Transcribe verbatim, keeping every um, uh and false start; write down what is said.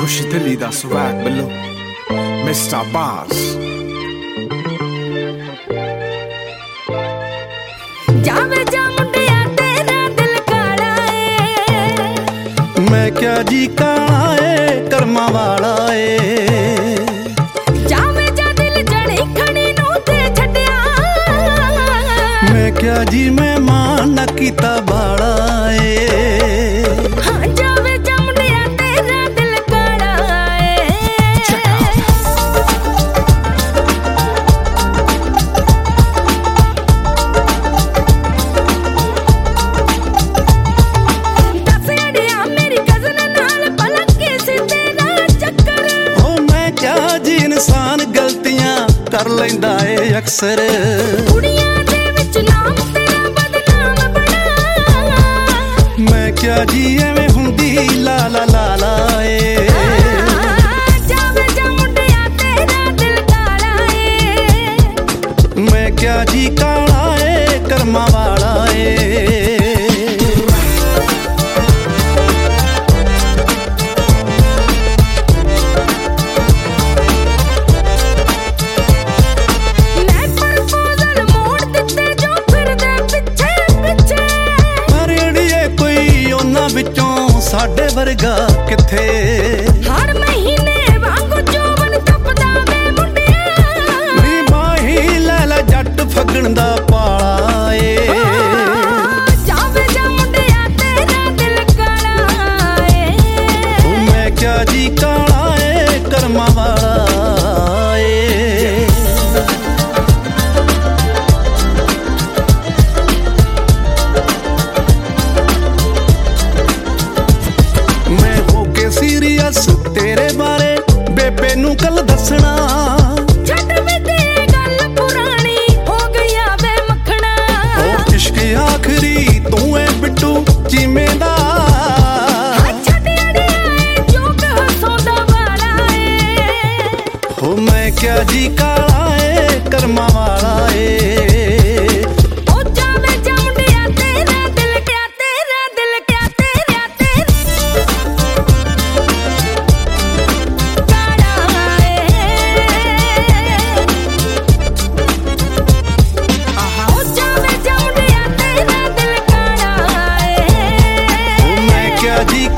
खुश दिली दा स्वैग बिल्लो मिस्टर बास। जावे जा मुंडिया तेरा दिल काला ए, मैं क्या जी काला ए कर्मा वाला ए। जावे जा दिल जड़ी खड़ी नू ते छड्डिया, मैं क्या जी मैं मान ना कीता बाला ए। इंसान गलतियां कर लैंदा ए अक्सर, कुड़ियां दे विच नाम तेरा बदनाम बना। मैं क्या जी एवें हुंदी ला ला ला ला ए। जावे जा मुंडिया तेरा दिल काला ए, मैं क्या जी काला ए कर्मा वाला ए। साडे वर्गा किथे हर महीने वांगू जोवन तपदा वे मुंडिया, नी माही लै लै जट फगण दा पाला ए। जावे जा मुंडिया तेरा दिल काला ए, मैं क्या जी काला ए कर्मा वाला ए। सीरियस तेरे बारे बेबे नू कल दसना, छड्ड वे ते गल पुरानी हो गई वे मखना। ओ इश्क आखरी तू है बिट्टू चीमे दा, छड्ड अड़िया जोग हसोंदा वाला ए। हो मैं क्या जी काला ए कर्मा वाला ए। जी